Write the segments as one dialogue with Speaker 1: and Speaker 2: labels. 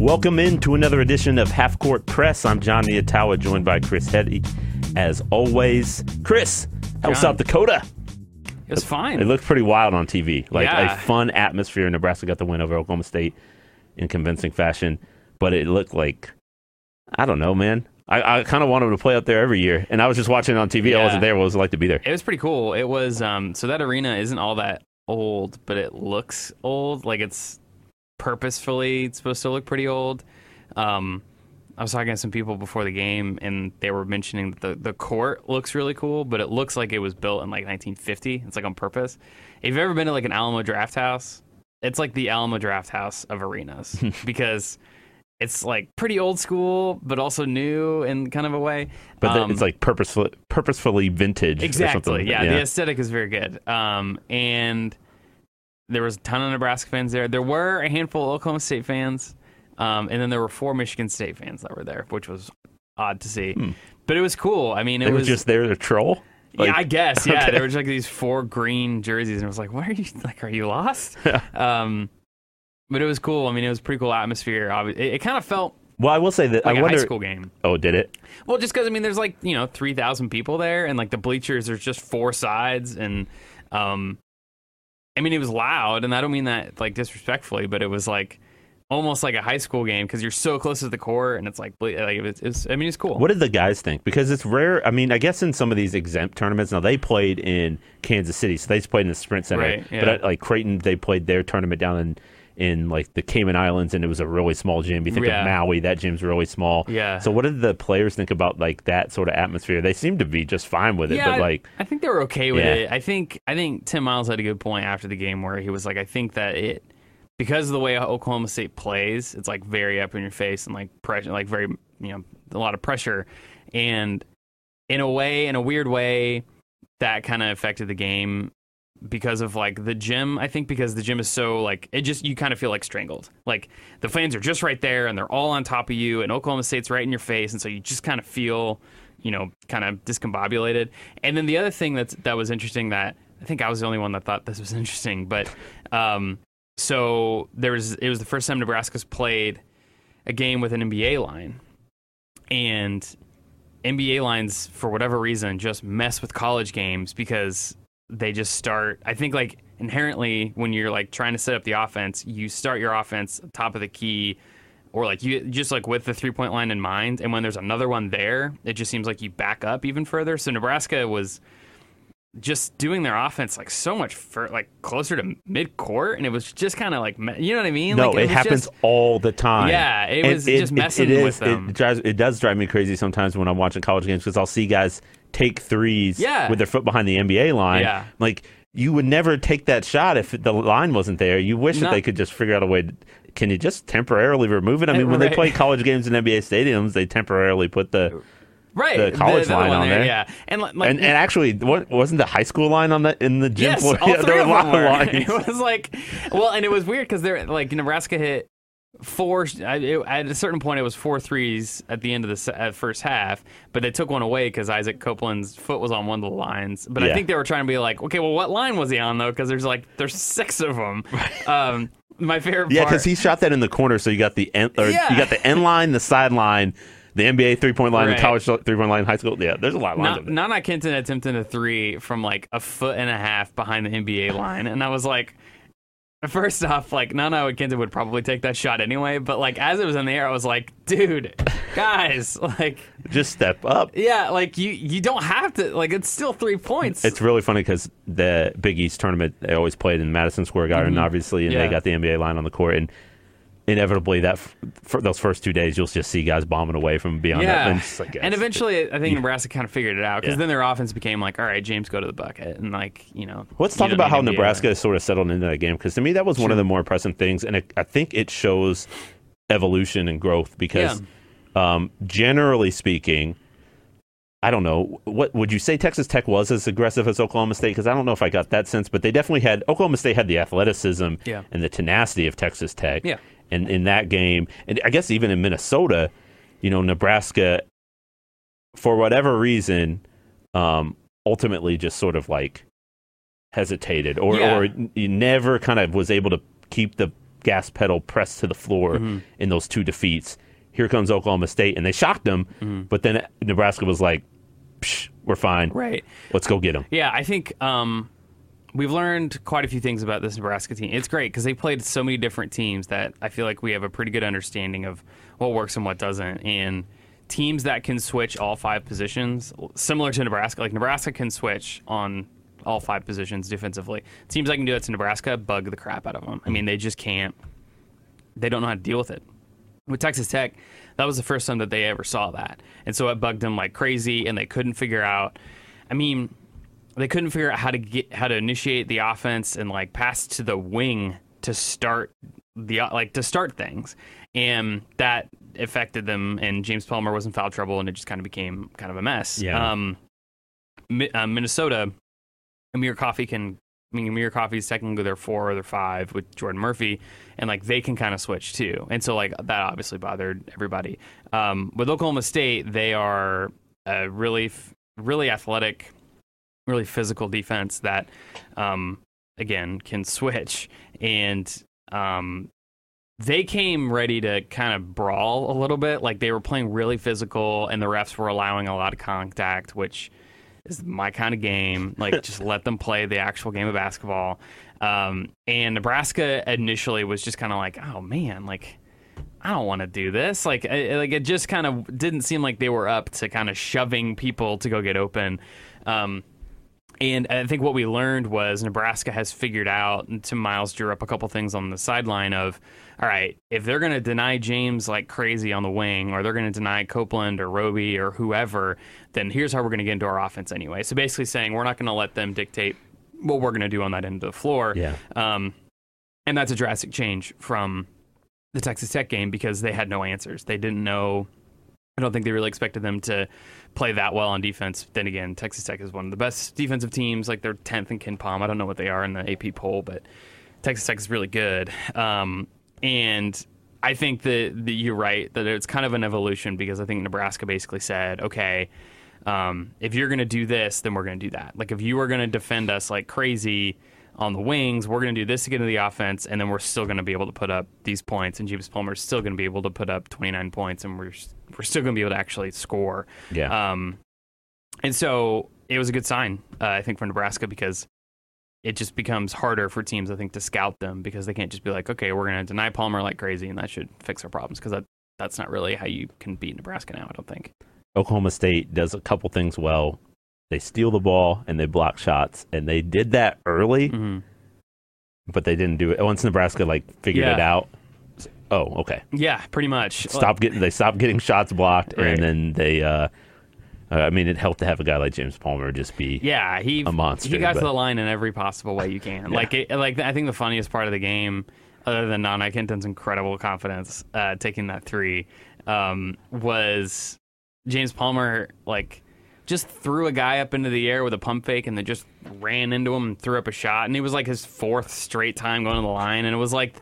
Speaker 1: Welcome into another edition of Half Court Press. I'm John Niatawa, joined by Chris Hetty, as always. Chris, how was South Dakota?
Speaker 2: It was fine.
Speaker 1: It looked pretty wild on TV. Like
Speaker 2: Yeah.
Speaker 1: a fun atmosphere. Nebraska got the win over Oklahoma State in convincing fashion, but it looked like, I don't know, man. I kind of wanted to play out there every year, and I was just watching it on TV. I wasn't there. What was it like to be there?
Speaker 2: It was pretty cool. It was so that arena isn't all that old, but it looks old. Like it's purposefully supposed to look pretty old. I was talking to some people before the game, and they were mentioning that the court looks really cool, but it looks like it was built in like 1950. It's like on purpose. If you've ever been to like an Alamo Draft House, it's like the Alamo Draft House of arenas because it's like pretty old school, but also new in kind of a way.
Speaker 1: But then it's like purposefully vintage.
Speaker 2: Exactly. Yeah, the aesthetic is very good. And there was a ton of Nebraska fans there. There were a handful of Oklahoma State fans. And then there were 4 Michigan State fans that were there, which was odd to see. But it was cool. I mean,
Speaker 1: They were just there to troll?
Speaker 2: Yeah, I guess. Yeah, there were just like these 4 green jerseys, and I was like, "Why are you like? Are you lost?" But it was cool. I mean, it was a pretty cool atmosphere. It kind of felt
Speaker 1: Well, I will say that
Speaker 2: like
Speaker 1: I
Speaker 2: a
Speaker 1: wonder.
Speaker 2: high school game.
Speaker 1: Oh, did it?
Speaker 2: Well, just because I mean, there's like 3,000 people there, and like the bleachers, there's just 4 sides, and I mean, it was loud, and I don't mean that like disrespectfully, but it was like almost like a high school game because you're so close to the court, and it's like it's I mean, it's cool.
Speaker 1: What did the guys think? Because it's rare. I mean, I guess in some of these exempt tournaments, now they played in Kansas City, so they played in the Sprint Center.
Speaker 2: Right, yeah.
Speaker 1: But like Creighton, they played their tournament down in like the Cayman Islands, and it was a really small gym. You think of Maui, that gym's really small.
Speaker 2: Yeah.
Speaker 1: So what did the players think about like that sort of atmosphere? They seemed to be just fine with it, but like
Speaker 2: I think they were okay with it. I think Tim Miles had a good point after the game where he was like, I think that because of the way Oklahoma State plays, it's like very up in your face and like pressure, like very a lot of pressure, and in a weird way, that kind of affected the game because of like the gym. I think because the gym is so like you kind of feel like strangled. Like the fans are just right there and they're all on top of you, and Oklahoma State's right in your face, and so you just kind of feel kind of discombobulated. And then the other thing that was interesting, that I think I was the only one that thought this was interesting, but so it was the first time Nebraska's played a game with an NBA line, and NBA lines for whatever reason just mess with college games because they just start. I think like inherently when you're like trying to set up the offense, you start your offense top of the key, or like you just like with the 3-point line in mind, and when there's another one there, it just seems like you back up even further. So Nebraska was just doing their offense like so much closer to mid-court, and it was just kind of like, you know what I mean?
Speaker 1: No,
Speaker 2: like,
Speaker 1: it happens all the time.
Speaker 2: Yeah, it was just messing with them.
Speaker 1: It does drive me crazy sometimes when I'm watching college games because I'll see guys take threes with their foot behind the NBA line.
Speaker 2: Yeah.
Speaker 1: Like, you would never take that shot if the line wasn't there. You wish that they could just figure out a way. Can you just temporarily remove it? I mean, when they play college games in NBA stadiums, they temporarily put the college line on there.
Speaker 2: Yeah, and
Speaker 1: actually, what wasn't the high school line on that in the gym?
Speaker 2: Yes,
Speaker 1: floor?
Speaker 2: all three
Speaker 1: there
Speaker 2: of
Speaker 1: were a lot
Speaker 2: them were.
Speaker 1: of lines.
Speaker 2: It was like, well, and it was weird because they're like Nebraska hit 4. At a certain point, it was 4 threes at the end of the first half, but they took one away because Isaac Copeland's foot was on one of the lines. But I think they were trying to be like, okay, well, what line was he on though? Because there's 6 of them. My favorite part,
Speaker 1: because he shot that in the corner, so you got the end, you got the end line, the sideline, the NBA 3-point line, the college 3-point line in high school. Yeah, there's a lot of lines.
Speaker 2: Nana Kenton attempted a 3 from like a foot and a half behind the NBA line, and I was like, first off, like Nana Kenton would probably take that shot anyway, but like as it was in the air, I was like, dude, guys, like
Speaker 1: just step up.
Speaker 2: Yeah, like you don't have to. Like it's still 3 points.
Speaker 1: It's really funny because the Big East tournament, they always played in Madison Square Garden, obviously, and they got the NBA line on the court, and inevitably that for those first 2 days you'll just see guys bombing away from beyond that.
Speaker 2: And eventually I think Nebraska kind of figured it out because then their offense became like, all right, James, go to the bucket, and like
Speaker 1: let's talk about how Nebraska sort of settled into that game, because to me that was one of the more impressive things, and I think it shows evolution and growth because generally speaking, I don't know, what would you say Texas Tech was as aggressive as Oklahoma State? Because I don't know if I got that sense, but they definitely had, Oklahoma State had the athleticism and the tenacity of Texas Tech.
Speaker 2: Yeah.
Speaker 1: And in that game, and I guess even in Minnesota, Nebraska, for whatever reason, ultimately just sort of like hesitated or never kind of was able to keep the gas pedal pressed to the floor in those 2 defeats. Here comes Oklahoma State, and they shocked them, but then Nebraska was like, psh, we're fine.
Speaker 2: Right.
Speaker 1: Let's go get them.
Speaker 2: Yeah, I think we've learned quite a few things about this Nebraska team. It's great because they played so many different teams that I feel like we have a pretty good understanding of what works and what doesn't. And teams that can switch all 5 positions, similar to Nebraska, like Nebraska can switch on all 5 positions defensively. Teams that can do that to Nebraska bug the crap out of them. I mean, they just can't. They don't know how to deal with it. With Texas Tech, that was the first time that they ever saw that. And so it bugged them like crazy, and they couldn't figure out. I mean, they couldn't figure out how to initiate the offense and like pass to the wing to start things, and that affected them. And James Palmer was in foul trouble, and it just kind of became kind of a mess.
Speaker 1: Yeah.
Speaker 2: Minnesota, Amir Coffey is technically their 4 or their 5 with Jordan Murphy, and like they can kind of switch too. And so like that obviously bothered everybody. With Oklahoma State, they are a really athletic, really physical defense that, again, can switch. And they came ready to kind of brawl a little bit. Like they were playing really physical, and the refs were allowing a lot of contact, which is my kind of game. Like just let them play the actual game of basketball. And Nebraska initially was just kind of like, oh man, like I don't want to do this. Like it just kind of didn't seem like they were up to kind of shoving people to go get open. And I think what we learned was Nebraska has figured out, and Tim Miles drew up a couple things on the sideline of, all right, if they're going to deny James like crazy on the wing, or they're going to deny Copeland or Roby or whoever, then here's how we're going to get into our offense anyway. So basically saying we're not going to let them dictate what we're going to do on that end of the floor.
Speaker 1: Yeah.
Speaker 2: And that's a drastic change from the Texas Tech game because they had no answers. They didn't know. I don't think they really expected them to play that well on defense. Then again, Texas Tech is one of the best defensive teams. Like they're 10th in KenPom. I don't know what they are in the AP poll, but Texas Tech is really good. And I think that you're right, that it's kind of an evolution because I think Nebraska basically said, okay, if you're going to do this, then we're going to do that. Like if you are going to defend us like crazy on the wings, we're going to do this to get into the offense, and then we're still going to be able to put up these points, and James Palmer is still going to be able to put up 29 points, and we're still going to be able to actually score.
Speaker 1: Yeah.
Speaker 2: And so it was a good sign, I think, for Nebraska because it just becomes harder for teams, I think, to scout them because they can't just be like, okay, we're going to deny Palmer like crazy, and that should fix our problems because that's not really how you can beat Nebraska now, I don't think.
Speaker 1: Oklahoma State does a couple things well. They steal the ball and they block shots, and they did that early, but they didn't do it once Nebraska figured it out. Oh, okay.
Speaker 2: Yeah, pretty much.
Speaker 1: They stopped getting shots blocked,
Speaker 2: right.
Speaker 1: And then they. It helped to have a guy like James Palmer just be a monster.
Speaker 2: He got to the line in every possible way you can. Yeah. I think the funniest part of the game, other than Nana Kenton's incredible confidence taking that 3, was James Palmer just threw a guy up into the air with a pump fake and then just ran into him and threw up a shot. And it was like his 4th straight time going to the line. And it was like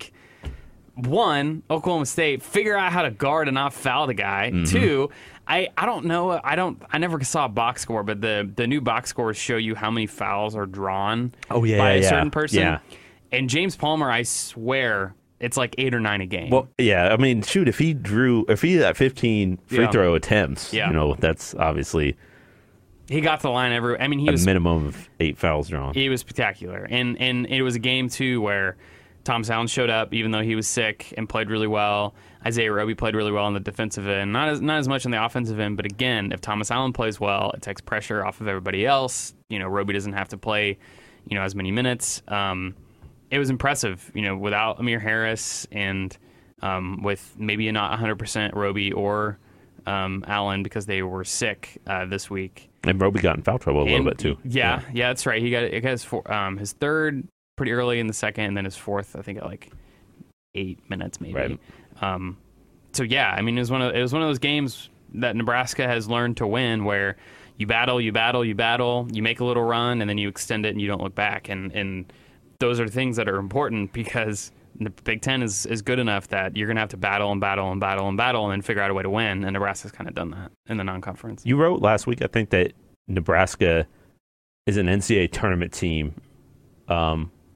Speaker 2: one, Oklahoma State, figure out how to guard and not foul the guy. Mm-hmm. 2, I don't know. I never saw a box score, but the new box scores show you how many fouls are drawn by a certain person. Yeah. And James Palmer, I swear, it's like 8 or 9 a game.
Speaker 1: Well, yeah. I mean, shoot, if he had 15 free throw attempts, that's obviously
Speaker 2: he got to the line he was
Speaker 1: minimum of 8 fouls drawn.
Speaker 2: He was spectacular, and it was a game too where Thomas Allen showed up even though he was sick and played really well. Isaiah Roby played really well on the defensive end, not as much on the offensive end. But again, if Thomas Allen plays well, it takes pressure off of everybody else. Roby doesn't have to play, as many minutes. It was impressive, without Amir Harris and with maybe not 100% Roby or Allen because they were sick this week.
Speaker 1: And Roby got in foul trouble a little bit too.
Speaker 2: Yeah, that's right. He got his 3rd pretty early in the second, and then his 4th, I think, at 8 minutes maybe.
Speaker 1: Right.
Speaker 2: So yeah, it was one of those games that Nebraska has learned to win, where you battle, you make a little run, and then you extend it, and you don't look back. And those are things that are important because the Big Ten is good enough that you're going to have to battle and then figure out a way to win. And Nebraska's kind of done that in the non-conference.
Speaker 1: You wrote last week, I think, that Nebraska is an NCAA tournament team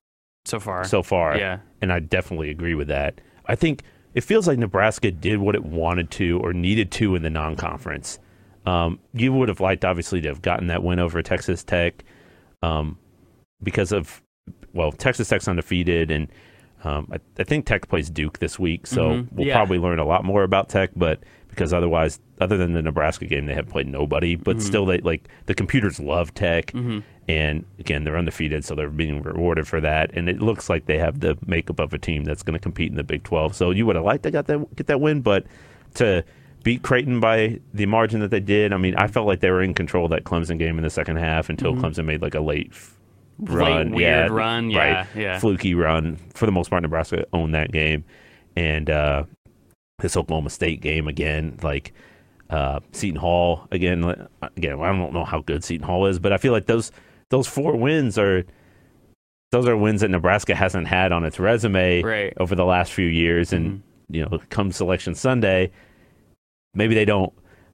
Speaker 2: so far.
Speaker 1: Yeah. And I definitely agree with that. I think it feels like Nebraska did what it wanted to or needed to in the non-conference. You would have liked, obviously, to have gotten that win over Texas Tech because of, Texas Tech's undefeated, and I think Tech plays Duke this week, so we'll probably learn a lot more about Tech, but because otherwise, other than the Nebraska game, they have played nobody, but still, the computers love Tech, and again, they're undefeated, so they're being rewarded for that, and it looks like they have the makeup of a team that's going to compete in the Big 12, so you would have liked to get that win, but to beat Creighton by the margin that they did, I mean, I felt like they were in control of that Clemson game in the second half until Clemson made like a late run, fluky run. For the most part, Nebraska owned that game, and this Oklahoma State game again, Seton Hall again. I don't know how good Seton Hall is, but I feel like those 4 wins are wins that Nebraska hasn't had on its resume over the last few years, and come Selection Sunday, maybe they don't.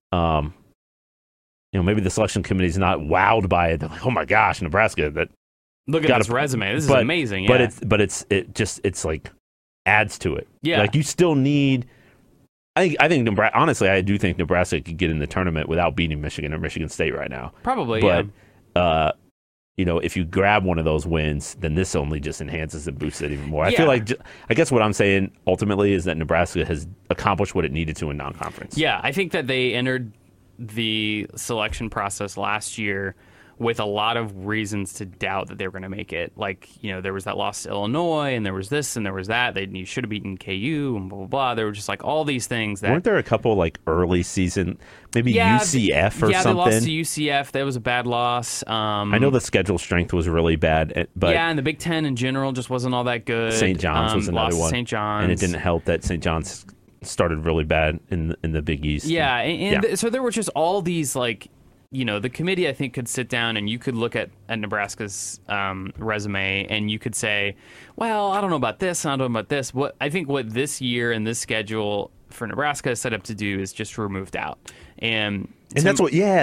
Speaker 1: Maybe the selection committee is not wowed by it. They're like, oh my gosh, Nebraska!
Speaker 2: Look at this resume. This is amazing.
Speaker 1: Yeah. It's like adds to it.
Speaker 2: Yeah.
Speaker 1: Like you still need. I think Nebraska. Honestly, I do think Nebraska could get in the tournament without beating Michigan or Michigan State right now.
Speaker 2: Probably.
Speaker 1: But if you grab one of those wins, then this only just enhances and boosts it even more. I feel like. I guess what I'm saying ultimately is that Nebraska has accomplished what it needed to in non-conference.
Speaker 2: Yeah, I think that they entered the selection process last year with a lot of reasons to doubt that they were going to make it. There was that loss to Illinois, and there was this, and there was that. You should have beaten KU, and blah, blah, blah. There were just all these things that...
Speaker 1: Weren't there a couple early season, maybe UCF or something? Yeah, they
Speaker 2: lost to UCF. That was a bad loss.
Speaker 1: I know the schedule strength was really bad, but...
Speaker 2: Yeah, and the Big Ten in general just wasn't all that good.
Speaker 1: St. John's was another one.
Speaker 2: St. John's.
Speaker 1: And it didn't help that St. John's started really bad in the Big East.
Speaker 2: Yeah, and so there were just all these, the committee, I think, could sit down and you could look at Nebraska's resume and you could say, well, I don't know about this, I don't know about this. What this year and this schedule for Nebraska is set up to do is just remove doubt. And
Speaker 1: that's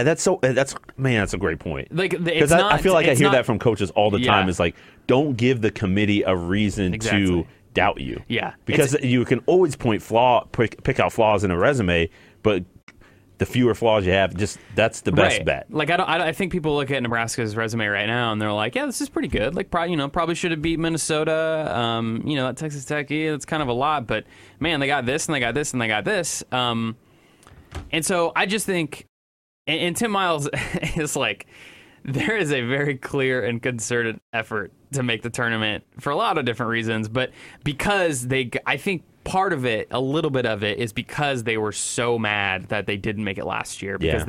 Speaker 1: a great point. Because I feel like I hear that from coaches all the time. Is don't give the committee a reason to doubt you.
Speaker 2: Yeah.
Speaker 1: Because you can always pick out flaws in a resume, but the fewer flaws you have, that's the best bet.
Speaker 2: I think people look at Nebraska's resume right now and they're like, yeah, this is pretty good. Probably should have beat Minnesota. That Texas Tech, it's kind of a lot, but man, they got this and they got this and they got this. And so I just think, and Tim Miles is there is a very clear and concerted effort to make the tournament for a lot of different reasons, but because I think part of it, a little bit of it, is because they were so mad that they didn't make it last year. Because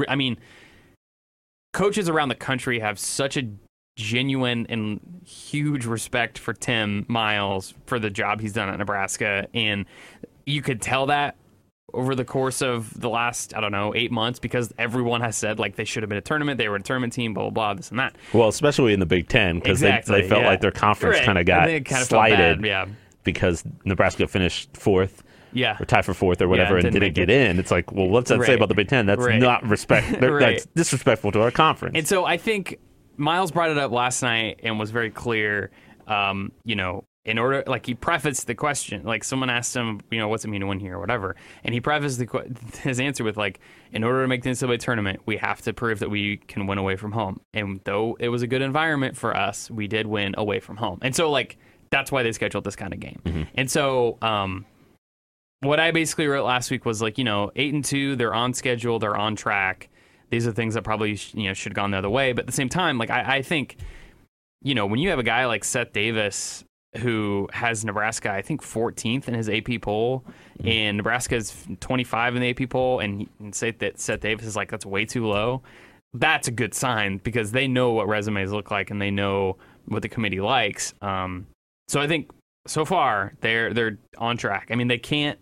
Speaker 2: coaches around the country have such a genuine and huge respect for Tim Miles for the job he's done at Nebraska, and you could tell that over the course of the last, 8 months, because everyone has said they should have been a tournament, they were a tournament team, blah, blah, blah, this and that.
Speaker 1: Well, especially in the Big Ten, because they felt like their conference kind of got slighted because Nebraska finished 4th.
Speaker 2: Yeah.
Speaker 1: Or tied for 4th or whatever and didn't get in. It's what's that say about the Big Ten? That's not respect. That's disrespectful to our conference.
Speaker 2: And so I think Miles brought it up last night and was very clear, in order, he prefaced the question, someone asked him, what's it mean to win here or whatever, and he prefaced his answer with, in order to make the NCAA tournament, we have to prove that we can win away from home. And though it was a good environment for us, we did win away from home. And so, that's why they scheduled this kind of game. Mm-hmm. And so, what I basically wrote last week was 8-2, they're on schedule, they're on track. These are things that probably should have gone the other way. But at the same time, I think, when you have a guy like Seth Davis who has Nebraska, I think 14th in his AP poll, and Nebraska is 25 in the AP poll, and say that Seth Davis is that's way too low. That's a good sign because they know what resumes look like and they know what the committee likes. So I think so far they're on track. I mean, they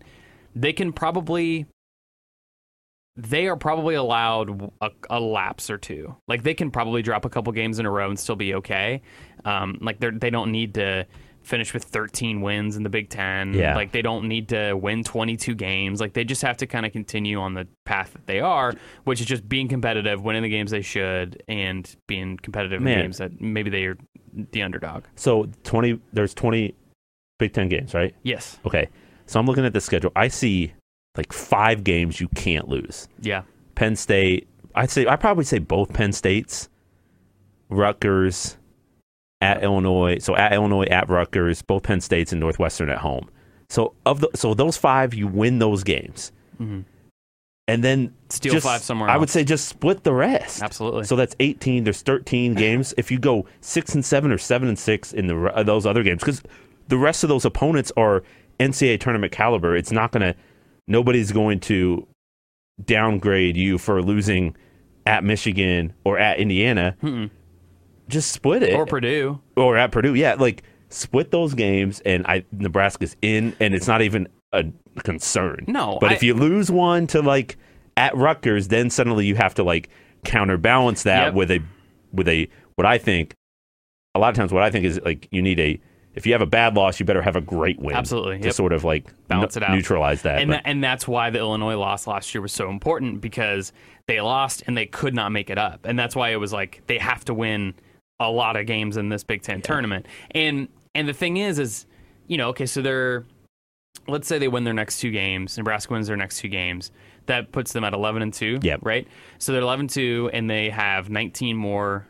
Speaker 2: are probably allowed a lapse or two. They can probably drop a couple games in a row and still be okay. They don't need to finish with 13 wins in the Big Ten.
Speaker 1: Yeah.
Speaker 2: They don't need to win 22 games. They just have to kind of continue on the path that they are, which is just being competitive, winning the games they should, and being competitive in games that maybe they are the underdog.
Speaker 1: So there's 20 Big Ten games, right?
Speaker 2: Yes.
Speaker 1: Okay. So I'm looking at the schedule. I see like 5 games you can't lose.
Speaker 2: Yeah.
Speaker 1: Penn State. I'd probably say both Penn States, Rutgers, at Illinois. So at Illinois, at Rutgers, both Penn States and Northwestern at home. So those 5, you win those games, and then
Speaker 2: steal 5 somewhere else.
Speaker 1: I would say just split the rest.
Speaker 2: Absolutely.
Speaker 1: So that's 18. There's 13 games. If you go 6-7 or 7-6 in those other games, because the rest of those opponents are NCAA tournament caliber, it's not going to. Nobody's going to downgrade you for losing at Michigan or at Indiana. Just split it.
Speaker 2: Or Purdue.
Speaker 1: Or at Purdue. Yeah, like split those games, and Nebraska's in, and it's not even a concern.
Speaker 2: No.
Speaker 1: But if you lose one to like at Rutgers, then suddenly you have to like counterbalance that with a what I think a lot of times what I think is like you need if you have a bad loss, you better have a great win.
Speaker 2: Absolutely.
Speaker 1: To sort of like
Speaker 2: balance it out.
Speaker 1: Neutralize that.
Speaker 2: And that's why the Illinois loss last year was so important, because they lost and they could not make it up. And that's why it was like they have to win a lot of games in this Big Ten tournament. And the thing is, okay, so let's say they win their next 2 games. Nebraska wins their next 2 games. That puts them at 11-2.
Speaker 1: Yep.
Speaker 2: Right? So they're 11-2, and they have 19 more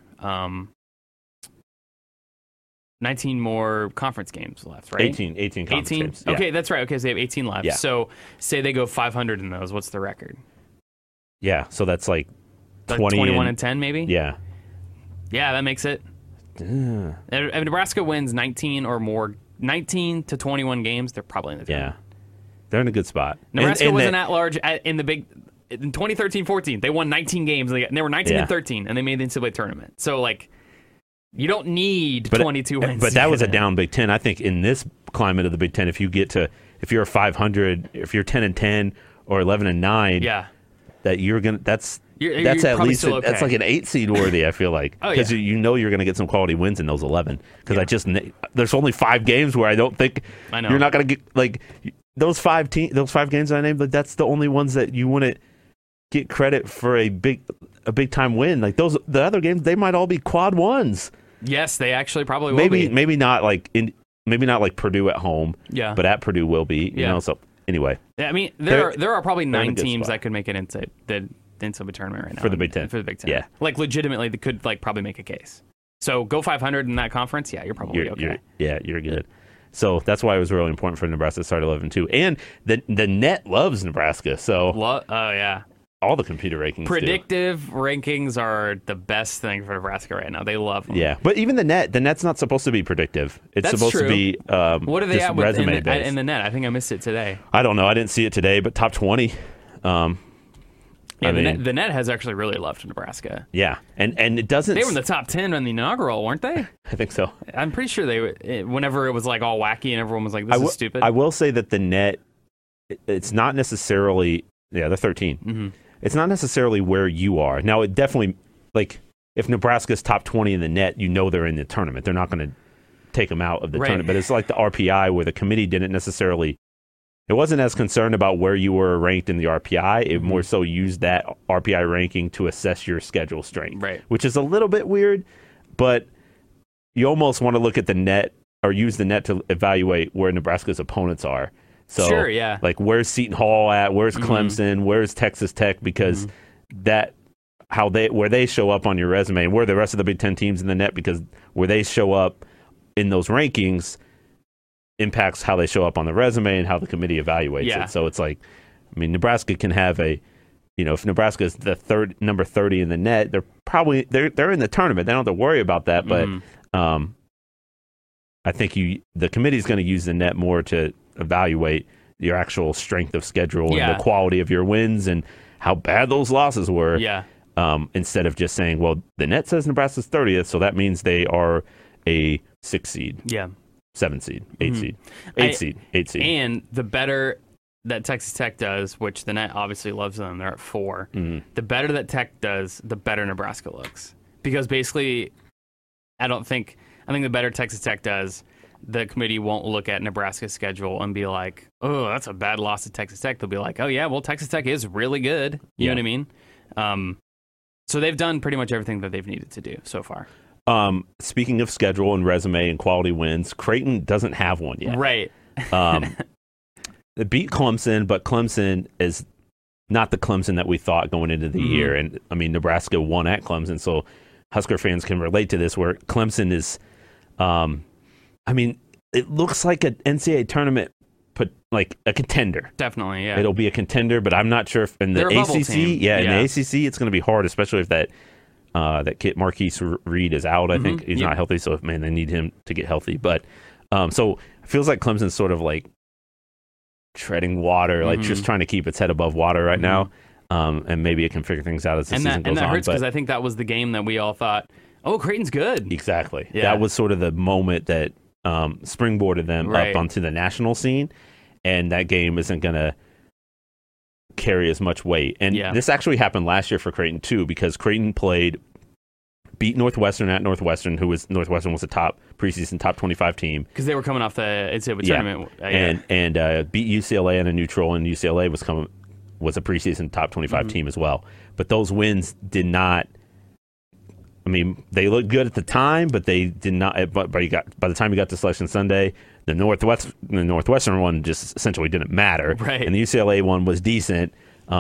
Speaker 2: conference games left, right?
Speaker 1: 18 conference games.
Speaker 2: Okay,
Speaker 1: Yeah.
Speaker 2: that's right. Okay, so they have 18 left.
Speaker 1: Yeah.
Speaker 2: So say they go 500 in those. What's the record?
Speaker 1: Yeah, so that's like
Speaker 2: 21-10 maybe?
Speaker 1: Yeah.
Speaker 2: Yeah, that makes it. If Nebraska wins 19 to 21 games, they're probably in the tournament.
Speaker 1: Yeah. They're in a good spot.
Speaker 2: Nebraska was an at-large in 2013-14. They won 19 games. And they were 19-13, and they made the NCAA tournament. So, like, you don't need 22 wins.
Speaker 1: But that was a down Big Ten. I think in this climate of the Big Ten, if you're 500, if you're 10-10 or 11-9,
Speaker 2: yeah,
Speaker 1: that you're gonna that's
Speaker 2: you're
Speaker 1: at least
Speaker 2: okay.
Speaker 1: That's like an 8 seed worthy. I feel like because you're going to get some quality wins in those 11. Because there's only 5 games where I don't think you're not going to get like those 5 games that I named. But that's the only ones that you wouldn't get credit for a big time win. Like the other games, they might all be quad ones.
Speaker 2: Yes, they actually probably will be.
Speaker 1: Maybe not like Purdue at home.
Speaker 2: Yeah,
Speaker 1: but at Purdue will be. You know. So anyway,
Speaker 2: yeah, I mean there are probably 9 teams that could make it into the NCAA tournament right now
Speaker 1: for the Big Ten.
Speaker 2: Yeah, like legitimately, they could like probably make a case. So go 500 in that conference. Yeah, you're probably okay.
Speaker 1: You're good. So that's why it was really important for Nebraska to start 11-2. And the net loves Nebraska. So
Speaker 2: oh yeah.
Speaker 1: All the computer rankings.
Speaker 2: Predictive rankings are the best thing for Nebraska right now. They love them.
Speaker 1: Yeah, but even the net's not supposed to be predictive. It's supposed to be
Speaker 2: what are they at with
Speaker 1: in
Speaker 2: the net? I think I missed it today.
Speaker 1: I don't know. I didn't see it today, but top 20.
Speaker 2: The net has actually really loved Nebraska.
Speaker 1: Yeah, and it doesn't.
Speaker 2: They were in the top 10 on the inaugural, weren't they?
Speaker 1: I think so.
Speaker 2: I'm pretty sure whenever it was like all wacky and everyone was like, "This is stupid."
Speaker 1: I will say that the net, it's not necessarily. Yeah, they're 13. Mm-hmm. It's not necessarily where you are. Now, it definitely, like, if Nebraska's top 20 in the net, they're in the tournament. They're not going to take them out of the tournament. But it's like the RPI where the committee didn't necessarily, it wasn't as concerned about where you were ranked in the RPI. It more so used that RPI ranking to assess your schedule strength.
Speaker 2: Right.
Speaker 1: Which is a little bit weird, but you almost want to look at the net or use the net to evaluate where Nebraska's opponents are. So,
Speaker 2: sure, yeah.
Speaker 1: Like, where's Seton Hall at? Where's Clemson? Where's Texas Tech? Because where they show up on your resume, and where the rest of the Big Ten teams in the net, because where they show up in those rankings impacts how they show up on the resume and how the committee evaluates it. So it's like, I mean, Nebraska can have if Nebraska is the number 30 in the net, they're probably they're in the tournament. They don't have to worry about that. But I think the committee is going to use the net more to evaluate your actual strength of schedule and the quality of your wins and how bad those losses were.
Speaker 2: Yeah.
Speaker 1: Instead of just saying, well, the net says Nebraska's 30th, so that means they are a 6 seed.
Speaker 2: Yeah.
Speaker 1: 7 seed, 8 seed, 8 seed.
Speaker 2: And the better that Texas Tech does, which the net obviously loves them, they're at 4. The better that Tech does, the better Nebraska looks. Because basically, I think the better Texas Tech does, the committee won't look at Nebraska's schedule and be like, oh, that's a bad loss to Texas Tech. They'll be like, oh, yeah, well, Texas Tech is really good. You know what I mean? So they've done pretty much everything that they've needed to do so far.
Speaker 1: Speaking of schedule and resume and quality wins, Creighton doesn't have one yet.
Speaker 2: Right.
Speaker 1: They beat Clemson, but Clemson is not the Clemson that we thought going into the year. And, I mean, Nebraska won at Clemson, so Husker fans can relate to this, where Clemson is I mean, it looks like an NCAA tournament, like a contender.
Speaker 2: Definitely, yeah.
Speaker 1: It'll be a contender, but I'm not sure if in the ACC, in the ACC, it's going to be hard, especially if that kid Marquise Reed is out. I think he's not healthy, so man, they need him to get healthy. But so it feels like Clemson's sort of like treading water, like just trying to keep its head above water right now, and maybe it can figure things out as the season goes on.
Speaker 2: And that hurts because I think that was the game that we all thought, oh, Creighton's good.
Speaker 1: Exactly. Yeah. That was sort of the moment that springboarded them up onto the national scene, and that game isn't going to carry as much weight. And this actually happened last year for Creighton too, because Creighton beat Northwestern at Northwestern, Northwestern was a preseason top 25 team
Speaker 2: because they were coming off the NCAA tournament,
Speaker 1: and beat UCLA in a neutral, and UCLA was a preseason top 25 team as well. But those wins did not. I mean, they looked good at the time, but they did not. But by the time you got to Selection Sunday, the Northwestern one just essentially didn't matter,
Speaker 2: right?
Speaker 1: And the UCLA one was decent.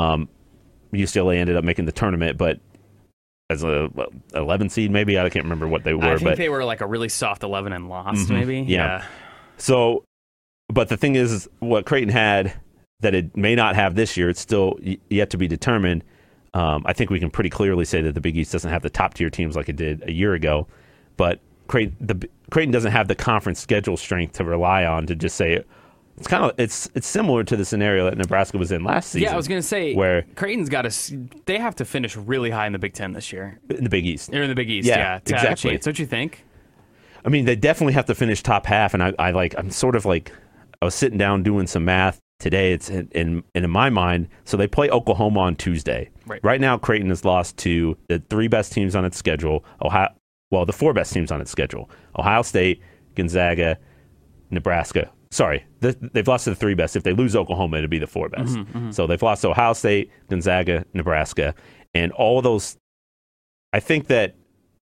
Speaker 1: UCLA ended up making the tournament, but as a 11 seed, maybe I can't remember what they were.
Speaker 2: I think they were like a really soft 11 and lost, maybe.
Speaker 1: Yeah. So, but the thing is, what Creighton had that it may not have this year, it's still yet to be determined. I think we can pretty clearly say that the Big East doesn't have the top tier teams like it did a year ago, but Creighton doesn't have the conference schedule strength to rely on to just say it's similar to the scenario that Nebraska was in last season.
Speaker 2: Yeah, I was going to say where Creighton's they have to finish really high in the Big Ten this year.
Speaker 1: In the Big East.
Speaker 2: Or in the Big East,
Speaker 1: yeah exactly.
Speaker 2: Don't you think?
Speaker 1: I mean, they definitely have to finish top half, and I'm sort of like, I was sitting down doing some math today. It's in my mind. So they play Oklahoma on Tuesday. Right now, Creighton has lost to the three best teams on its schedule. The four best teams on its schedule: Ohio State, Gonzaga, Nebraska. Sorry, they've lost to the three best. If they lose Oklahoma, it'll be the four best. So they've lost to Ohio State, Gonzaga, Nebraska, and all those. I think that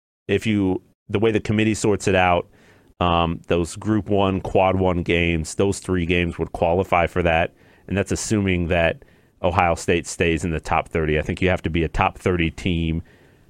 Speaker 1: the way the committee sorts it out, those Group 1, Quad 1 games, those three games would qualify for that, and that's assuming that Ohio State stays in the top 30. I think you have to be a top 30 team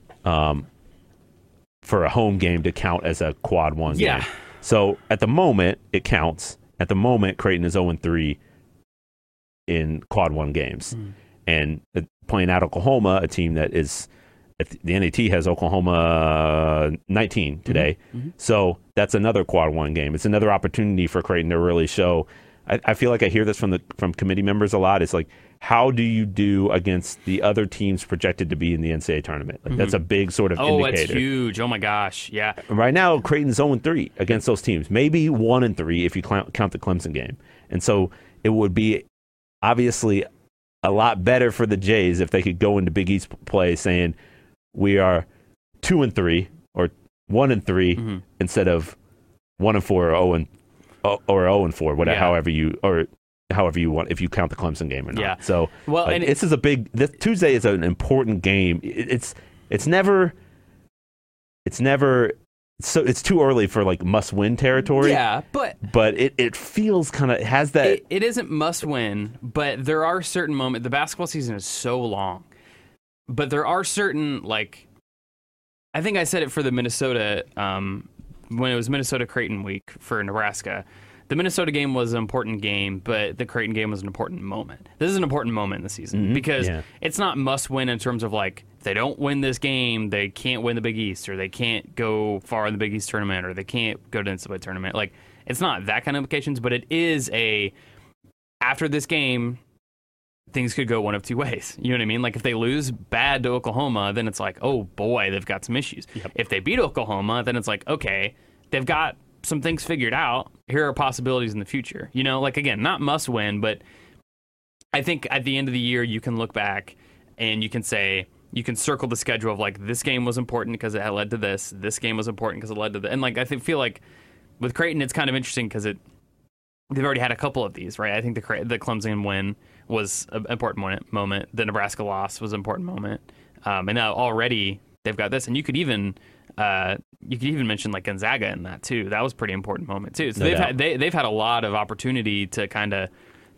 Speaker 1: for a home game to count as a Quad 1 game. So at the moment, it counts. At the moment, Creighton is 0-3 in Quad 1 games. And playing at Oklahoma, a team that is... The NAT has Oklahoma 19 today. So that's another Quad 1 game. It's another opportunity for Creighton to really show. I feel like I hear this from committee members a lot. It's like, how do you do against the other teams projected to be in the NCAA tournament? Like, that's a big sort of indicator.
Speaker 2: That's huge. Oh, my gosh. Yeah.
Speaker 1: Right now, Creighton's 0-3 against those teams. Maybe 1-3 if you count the Clemson game. And so it would be obviously a lot better for the Jays if they could go into Big East play saying, we are 2-3 or 1-3 instead of 1-4 or 0-4, whatever, however you want, if you count the Clemson game or not.
Speaker 2: Yeah.
Speaker 1: So, this is this Tuesday is an important game. It's never. So it's too early for like must-win territory.
Speaker 2: Yeah,
Speaker 1: but it feels kind of has that.
Speaker 2: It isn't must-win, but there are certain moments. The basketball season is so long. But there are certain, like, I think I said it for the Minnesota, when it was Minnesota Creighton week for Nebraska. The Minnesota game was an important game, but the Creighton game was an important moment. This is an important moment in the season because it's not must win in terms of, like, if they don't win this game, they can't win the Big East, or they can't go far in the Big East tournament, or they can't go to the NCAA tournament. Like, it's not that kind of implications, but it is after this game, things could go one of two ways. You know what I mean? Like, if they lose bad to Oklahoma, then it's like, oh boy, they've got some issues. Yep. If they beat Oklahoma, then it's like, okay, they've got some things figured out. Here are possibilities in the future. You know, like, again, not must win, but I think at the end of the year, you can look back and you can say, you can circle the schedule of, like, this game was important because it had led to this. This game was important because it led to this. And, like, I feel like with Creighton, it's kind of interesting because they've already had a couple of these, right? I think the Clemson win was an important moment. The Nebraska loss was an important moment. And now already they've got this, and you could even mention like Gonzaga in that too. That was a pretty important moment too. So they've had a lot of opportunity to kind of,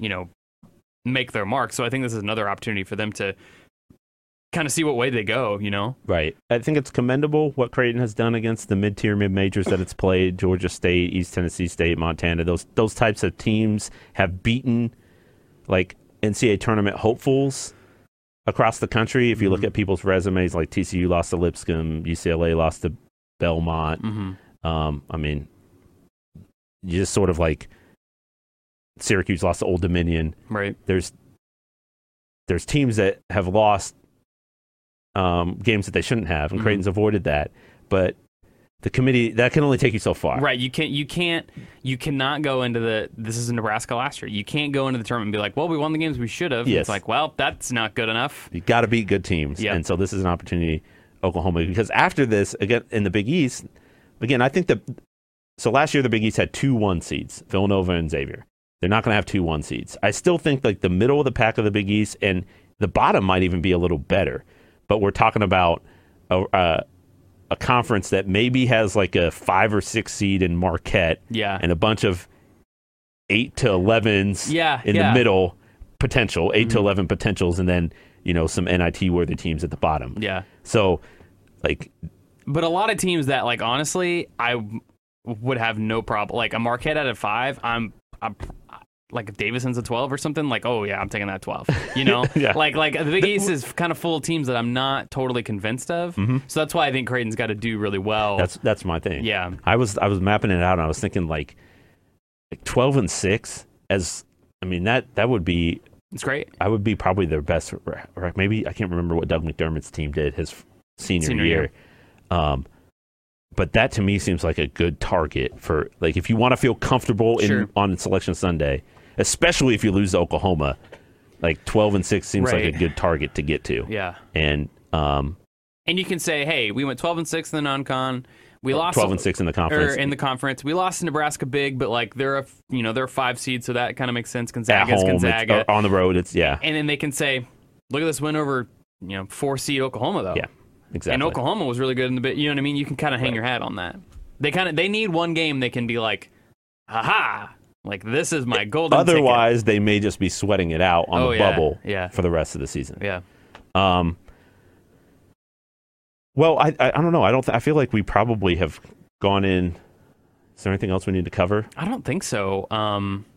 Speaker 2: make their mark. So I think this is another opportunity for them to kind of see what way they go,
Speaker 1: Right. I think it's commendable what Creighton has done against the mid-tier, mid-majors that it's played. Georgia State, East Tennessee State, Montana. Those types of teams have beaten like NCAA tournament hopefuls across the country. If you look at people's resumes, like TCU lost to Lipscomb, UCLA lost to Belmont. I mean, you just sort of like Syracuse lost to Old Dominion.
Speaker 2: Right.
Speaker 1: There's teams that have lost games that they shouldn't have, and Creighton's avoided that. But the committee, that can only take you so far.
Speaker 2: Right. You cannot go into this is in Nebraska last year. You can't go into the tournament and be like, well, we won the games we should have.
Speaker 1: Yes.
Speaker 2: It's like, well, that's not good enough.
Speaker 1: You got to beat good teams.
Speaker 2: Yep.
Speaker 1: And so this is an opportunity, Oklahoma, because after this, again, in the Big East, again, I think so last year the Big East had 2 1 seeds, Villanova and Xavier. They're not going to have 2 1 seeds. I still think like the middle of the pack of the Big East and the bottom might even be a little better. But we're talking about a conference that maybe has like a 5 or 6 seed in Marquette, and a bunch of 8 to 11s in the middle potential, 8 to 11 potentials, and then some NIT worthy teams at the bottom.
Speaker 2: Yeah.
Speaker 1: So like,
Speaker 2: but a lot of teams that like honestly, I would have no problem. Like a Marquette at a 5, I'm like if Davison's a 12 or something, like, oh yeah, I'm taking that 12.
Speaker 1: Yeah.
Speaker 2: Like the Big East is kind of full of teams that I'm not totally convinced of. So that's why I think Creighton's got to do really well.
Speaker 1: That's my thing.
Speaker 2: Yeah.
Speaker 1: I was mapping it out, and I was thinking like 12-6 that would be.
Speaker 2: It's great.
Speaker 1: I would be probably their best. Maybe I can't remember what Doug McDermott's team did his senior year. But that to me seems like a good target for like if you want to feel comfortable on Selection Sunday, especially if you lose to Oklahoma. Like 12-6 seems like a good target to get to.
Speaker 2: Yeah,
Speaker 1: and
Speaker 2: you can say, hey, we went 12-6 in the non-con. We lost
Speaker 1: 12-6 in the conference.
Speaker 2: We lost to Nebraska big, but like they're a 5 seed, so that kind of makes sense. Gonzaga's Gonzaga.
Speaker 1: On the road, it's
Speaker 2: And then they can say, look at this win over 4 seed Oklahoma though.
Speaker 1: Yeah. Exactly.
Speaker 2: And Oklahoma was really good in the bit. You know what I mean? You can kind of hang your hat on that. They need one game they can be like, aha, like this is my golden
Speaker 1: Otherwise,
Speaker 2: ticket.
Speaker 1: they may just be sweating it out on the bubble for the rest of the season.
Speaker 2: Yeah.
Speaker 1: Well, I don't know. I feel like we probably have gone in. Is there anything else we need to cover?
Speaker 2: I don't think so. I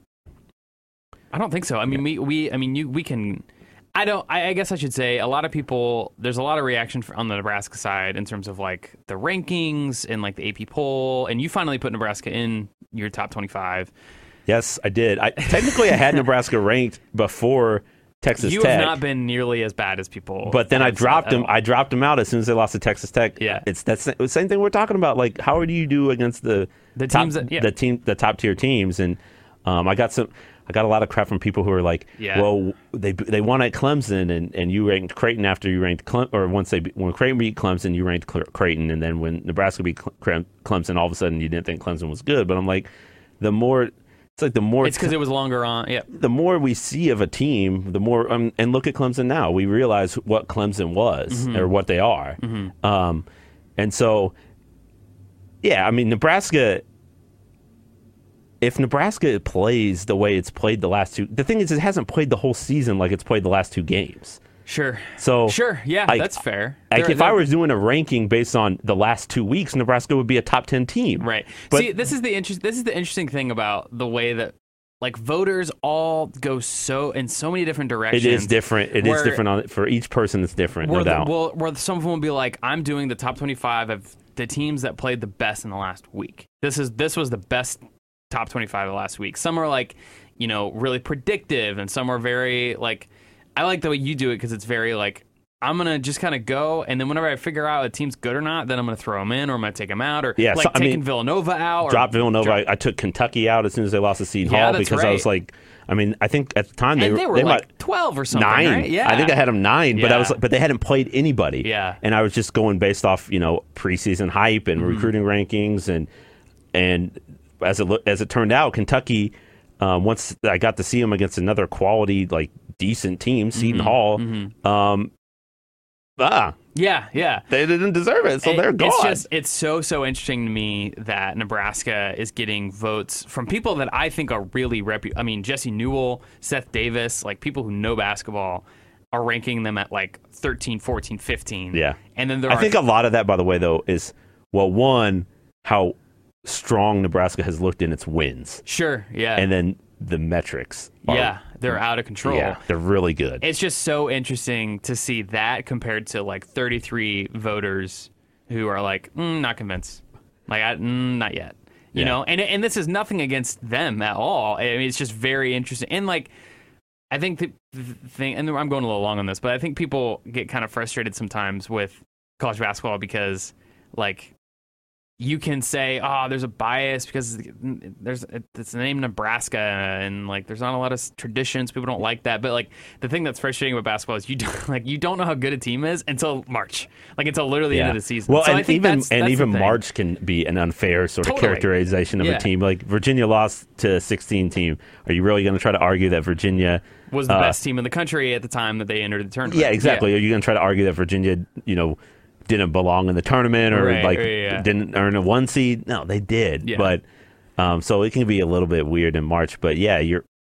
Speaker 2: mean, we can. I guess I should say a lot of people. There's a lot of reaction on the Nebraska side in terms of like the rankings and like the AP poll, and you finally put Nebraska in your top 25.
Speaker 1: Yes, I did. Technically I had Nebraska ranked before Texas Tech.
Speaker 2: You have not been nearly as bad as people.
Speaker 1: But then I dropped them. I dropped them out as soon as they lost to Texas Tech.
Speaker 2: Yeah,
Speaker 1: it's the same thing we're talking about. Like, how do you do against the
Speaker 2: teams
Speaker 1: the top tier teams? And I got a lot of crap from people who are like, well, they won at Clemson, and you ranked Creighton after you ranked when Creighton beat Clemson, you ranked Creighton, and then when Nebraska beat Clemson, all of a sudden you didn't think Clemson was good. But I'm like, it's because
Speaker 2: it was longer on. Yeah.
Speaker 1: The more we see of a team, the more and look at Clemson now, we realize what Clemson was or what they are, and so I mean Nebraska. If Nebraska plays the way it's played the last two, the thing is, it hasn't played the whole season like it's played the last 2 games.
Speaker 2: Sure.
Speaker 1: So
Speaker 2: yeah, that's fair.
Speaker 1: Like if I was doing a ranking based on the last 2 weeks, Nebraska would be a top 10 team.
Speaker 2: Right. But see, this is the interesting thing about the way that like voters all go in so many different directions.
Speaker 1: It is different. It is different for each person. It's different. No doubt.
Speaker 2: Where some of them will be like, I'm doing the top 25 of the teams that played the best in the last week. This was the best top 25 of the last week. Some are like, really predictive, and some are very like, I like the way you do it because it's very like, I'm going to just kind of go, and then whenever I figure out a team's good or not, then I'm going to throw them in, or I'm going to take them out, or taking Villanova out.
Speaker 1: Drop Villanova. I took Kentucky out as soon as they lost to Seton Hall because right. I was like, I think at the time they
Speaker 2: were like 12 or something,
Speaker 1: 9.
Speaker 2: Right? Yeah.
Speaker 1: I think I had them 9, but they hadn't played anybody.
Speaker 2: Yeah.
Speaker 1: And I was just going based off, preseason hype and recruiting rankings and as it turned out, Kentucky, once I got to see them against another quality, like decent team, Seton Hall,
Speaker 2: Yeah.
Speaker 1: they didn't deserve it, so they're gone.
Speaker 2: It's so interesting to me that Nebraska is getting votes from people that I think are really I mean, Jesse Newell, Seth Davis, like people who know basketball are ranking them at like 13, 14, 15.
Speaker 1: Yeah.
Speaker 2: And then
Speaker 1: I think a lot of that, by the way, though, is, well, one, how strong Nebraska has looked in its wins.
Speaker 2: Sure, yeah.
Speaker 1: And then the metrics.
Speaker 2: They're out of control.
Speaker 1: Yeah, they're really good.
Speaker 2: It's just so interesting to see that compared to like 33 voters who are like, not convinced. Like, not yet. You know? And this is nothing against them at all. I mean, it's just very interesting. And like, I think the thing, and I'm going a little long on this, but I think people get kind of frustrated sometimes with college basketball because, like, you can say, there's a bias because it's the name Nebraska and like there's not a lot of traditions. People don't like that. But like the thing that's frustrating about basketball is you don't know how good a team is until March, like until literally the end of the season.
Speaker 1: Well,
Speaker 2: so
Speaker 1: and
Speaker 2: I think
Speaker 1: even March can be an unfair sort of characterization of a team. Like Virginia lost to a 16 team. Are you really going to try to argue that Virginia
Speaker 2: was the best team in the country at the time that they entered the tournament?
Speaker 1: Yeah, exactly. Yeah. Are you going to try to argue that Virginia, didn't belong in the tournament or didn't earn a 1 seed? No, they did. Yeah. But so it can be a little bit weird in March. But yeah,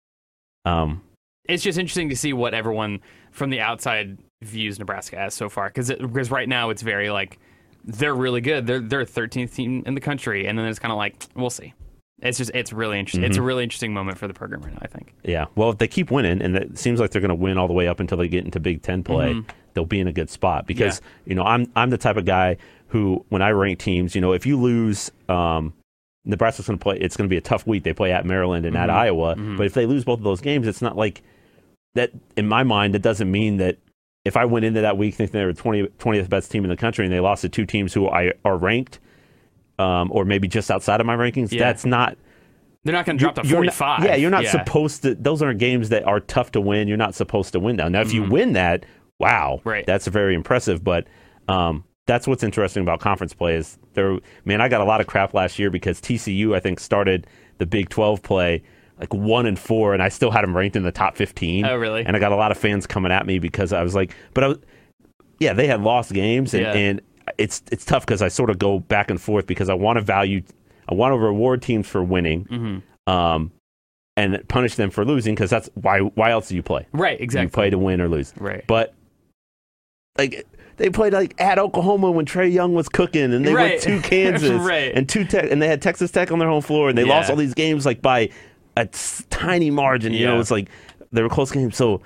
Speaker 2: it's just interesting to see what everyone from the outside views Nebraska as so far, because right now it's very like they're really good. They're 13th team in the country, and then it's kind of like we'll see. It's really interesting. It's a really interesting moment for the program right now, I think. Yeah.
Speaker 1: Well, if they keep winning, and it seems like they're going to win all the way up until they get into Big Ten play, they'll be in a good spot. Because I'm the type of guy who, when I rank teams, if you lose, Nebraska's going to play. It's going to be a tough week. They play at Maryland and at Iowa. But if they lose both of those games, it's not like that. In my mind, that doesn't mean that if I went into that week thinking they were 20th best team in the country and they lost to two teams who are ranked. Or maybe just outside of my rankings, that's not...
Speaker 2: They're not going to drop to 45.
Speaker 1: You're not supposed to... Those aren't games that are tough to win. You're not supposed to win them. Now, if you win that, wow, that's very impressive. But that's what's interesting about conference play is, I got a lot of crap last year because TCU, I think, started the Big 12 play like 1-4, and I still had them ranked in the top 15.
Speaker 2: Oh, really?
Speaker 1: And I got a lot of fans coming at me because I was like... they had lost games, and it's tough because I sort of go back and forth because I want to reward teams for winning, and punish them for losing because that's why else do you play?
Speaker 2: Right, exactly.
Speaker 1: You play to win or lose.
Speaker 2: Right.
Speaker 1: But like they played like at Oklahoma when Trae Young was cooking, and they went to Kansas and they had Texas Tech on their home floor, and they lost all these games like by a tiny margin. It's like they were close games. So.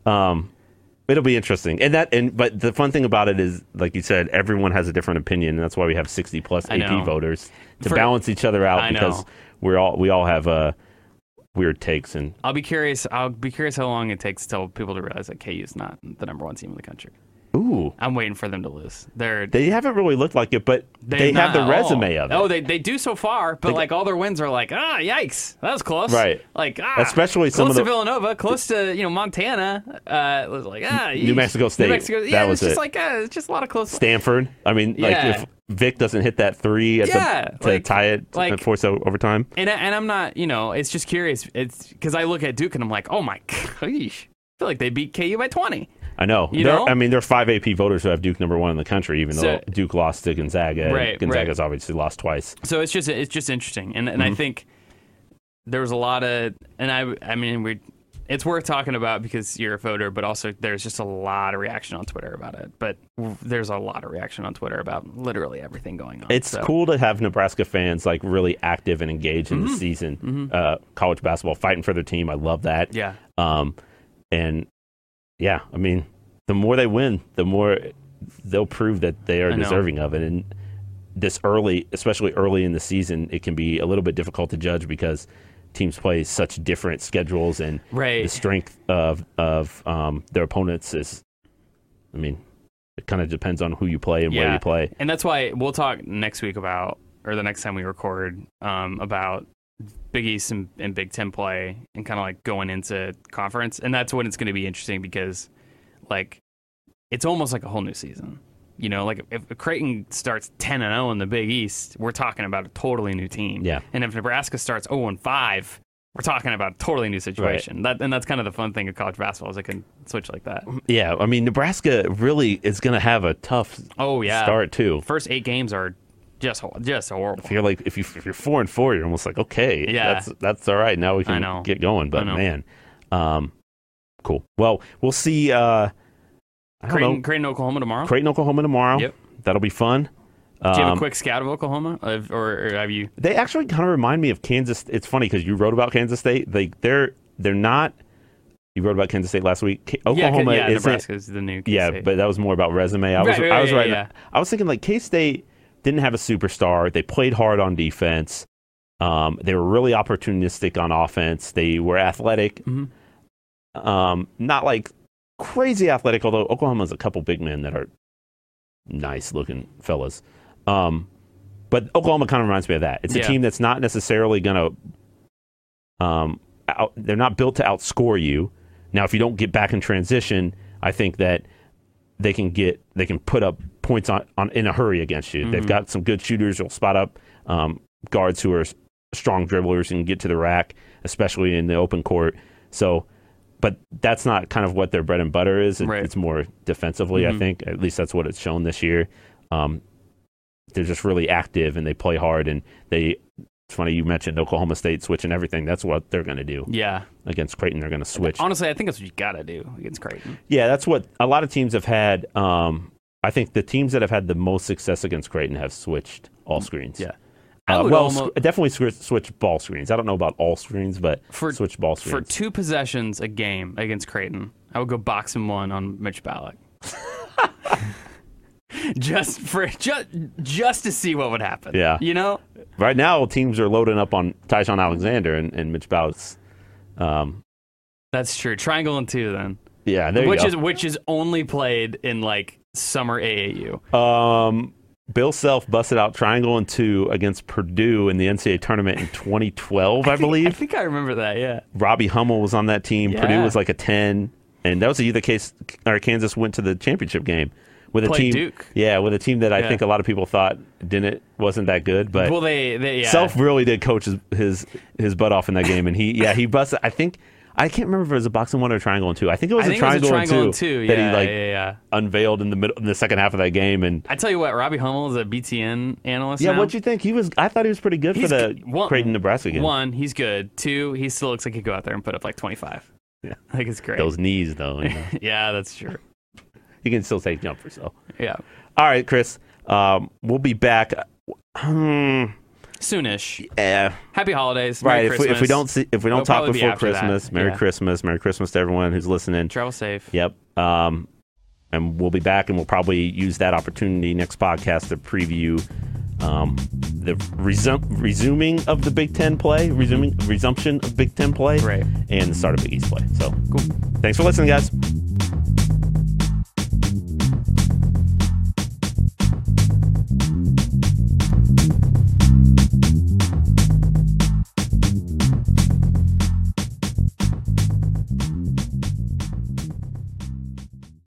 Speaker 1: It'll be interesting, but the fun thing about it is, like you said, everyone has a different opinion, and that's why we have 60 plus AP voters to balance each other out because we all have weird takes. And
Speaker 2: I'll be curious how long it takes to tell people to realize that KU is not the number one team in the country.
Speaker 1: Ooh,
Speaker 2: I'm waiting for them to lose.
Speaker 1: They haven't really looked like it, but they have the resume of it.
Speaker 2: Oh, they do so far, but like all their wins are like, yikes, that was close.
Speaker 1: Right.
Speaker 2: Like,
Speaker 1: especially
Speaker 2: some of the Villanova, close to Montana. It was like
Speaker 1: New Mexico State. That was
Speaker 2: just like it's just a lot of close.
Speaker 1: Stanford. I mean, like if Vic doesn't hit that three to tie it and force overtime.
Speaker 2: And I'm not, it's just curious. It's because I look at Duke and I'm like, oh my gosh, I feel like they beat KU by 20.
Speaker 1: I know. There are 5 AP voters who have Duke number one in the country, even though Duke lost to Gonzaga. Gonzaga's obviously lost twice.
Speaker 2: So it's just interesting, and I think there was a lot of, and I mean it's worth talking about because you're a voter, but also there's just a lot of reaction on Twitter about it. But there's a lot of reaction on Twitter about literally everything going on.
Speaker 1: It's cool to have Nebraska fans like really active and engaged in the season, college basketball, fighting for their team. I love that.
Speaker 2: Yeah.
Speaker 1: And. Yeah, I mean, the more they win, the more they'll prove that they are deserving of it. And especially early in the season, it can be a little bit difficult to judge because teams play such different schedules, and the strength of their opponents is, it kind of depends on who you play and where you play.
Speaker 2: And that's why we'll talk next week or the next time we record, about Big East and Big Ten play and kind of like going into conference. And that's when it's going to be interesting because like it's almost like a whole new season. You know, like if Creighton starts 10-0 in the Big East, we're talking about a totally new team.
Speaker 1: Yeah.
Speaker 2: And if Nebraska starts 0-5, we're talking about a totally new situation.
Speaker 1: Right.
Speaker 2: That's kind of the fun thing of college basketball is it can switch like that.
Speaker 1: Yeah, I mean, Nebraska really is going to have a tough start too.
Speaker 2: First 8 games are just horrible.
Speaker 1: If you're 4-4, you're almost like, okay, that's all right. Now we can get going. But man, cool. Well, we'll see.
Speaker 2: Creighton, Oklahoma tomorrow.
Speaker 1: Creighton, Oklahoma tomorrow.
Speaker 2: Yep,
Speaker 1: that'll be fun.
Speaker 2: Do you have a quick scout of Oklahoma, or have you?
Speaker 1: They actually kind of remind me of Kansas. It's funny because you wrote about Kansas State. They're not. You wrote about Kansas State last week. Oklahoma,
Speaker 2: Nebraska's the new. K-State.
Speaker 1: But that was more about resume. I was thinking like K-State didn't have a superstar. They played hard on defense. They were really opportunistic on offense. They were athletic.
Speaker 2: Mm-hmm.
Speaker 1: Not like crazy athletic, although Oklahoma has a couple big men that are nice looking fellas. But Oklahoma kind of reminds me of that. It's a team that's not necessarily going to they're not built to outscore you. Now, if you don't get back in transition, I think that they can put up points on in a hurry against you. Mm-hmm. They've got some good shooters who'll spot up guards who are strong dribblers and get to the rack, especially in the open court. So, but that's not kind of what their bread and butter is. It's more defensively, I think. At least that's what it's shown this year. They're just really active and they play hard. And it's funny you mentioned Oklahoma State switching everything. That's what they're going to do.
Speaker 2: Yeah.
Speaker 1: Against Creighton, they're going to switch.
Speaker 2: Honestly, I think that's what you got to do against Creighton.
Speaker 1: Yeah, that's what a lot of teams have had. I think the teams that have had the most success against Creighton have switched all screens.
Speaker 2: Yeah.
Speaker 1: Definitely switch ball screens. I don't know about all screens, but switch ball screens.
Speaker 2: For 2 possessions a game against Creighton, I would go box and 1 on Mitch Ballack. just to see what would happen.
Speaker 1: Yeah.
Speaker 2: You know?
Speaker 1: Right now, teams are loading up on Tyshawn Alexander and Mitch Ballack's.
Speaker 2: That's true. Triangle and 2 then.
Speaker 1: Yeah, there you go.
Speaker 2: Which is only played in like summer AAU.
Speaker 1: Bill Self busted out triangle and 2 against Purdue in the NCAA tournament in 2012, I believe.
Speaker 2: I think I remember that, yeah.
Speaker 1: Robbie Hummel was on that team. Yeah. Purdue was like a 10. And that was the case, or Kansas went to the championship game with a team.
Speaker 2: Duke.
Speaker 1: Yeah, with a team that I think a lot of people thought wasn't that good. But
Speaker 2: they
Speaker 1: Self really did coach his butt off in that game. And he busted, I can't remember if it was a boxing 1 or a triangle and 2. I think it was a triangle and 2 that he unveiled in the second half of that game. And
Speaker 2: I tell you what, Robbie Hummel is a BTN analyst.
Speaker 1: Yeah,
Speaker 2: now.
Speaker 1: what'd you think? I thought he was pretty good for the Creighton Nebraska game.
Speaker 2: 1, he's good. 2, he still looks like he'd go out there and put up like 25.
Speaker 1: Yeah,
Speaker 2: I think it's great.
Speaker 1: Those knees, though. You know?
Speaker 2: Yeah, that's true.
Speaker 1: He can still take jumpers, though.
Speaker 2: Yeah.
Speaker 1: All right, Chris. We'll be back
Speaker 2: soonish.
Speaker 1: Yeah.
Speaker 2: Happy holidays. Merry
Speaker 1: right.
Speaker 2: Christmas.
Speaker 1: If we don't talk before Christmas,
Speaker 2: that.
Speaker 1: Merry Christmas. Merry Christmas to everyone who's listening.
Speaker 2: Travel safe.
Speaker 1: Yep. And we'll be back, and we'll probably use that opportunity next podcast to preview the resuming of the Big Ten play, resumption of Big Ten play,
Speaker 2: right,
Speaker 1: and the start of Big East play. So
Speaker 2: cool.
Speaker 1: Thanks for listening, guys.